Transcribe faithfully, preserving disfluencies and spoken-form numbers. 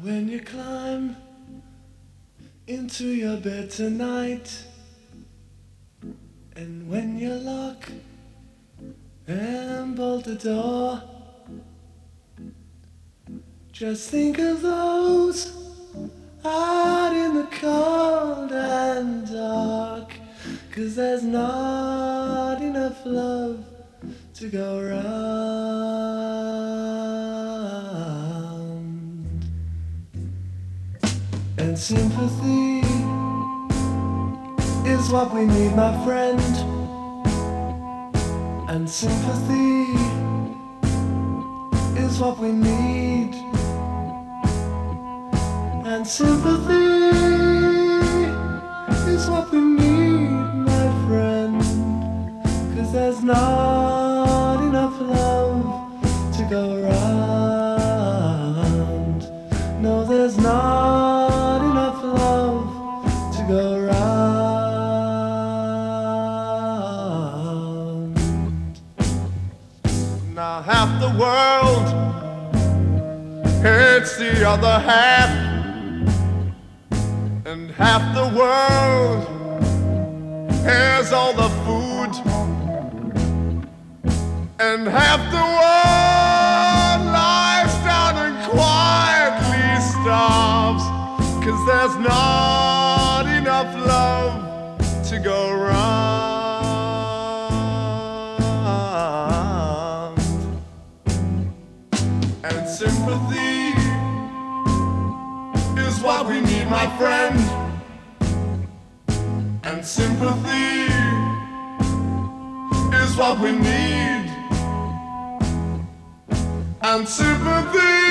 When you climb into your bed tonight, and when you lock and bolt the door, just think of those out in the cold and dark, 'cause there's not enough love to go round. And sympathy is what we need, my friend. And sympathy is what we need. And sympathy is what we need, my friend. 'Cause there's not enough love to go round. No, there's not enough love to go round. Now half the world hates the other half, and half the world has all the food, and half the world lies down and quietly starves, 'cause there's not enough love to go round. And sympathy is what we need, my friend. And sympathy is what we need. And sympathy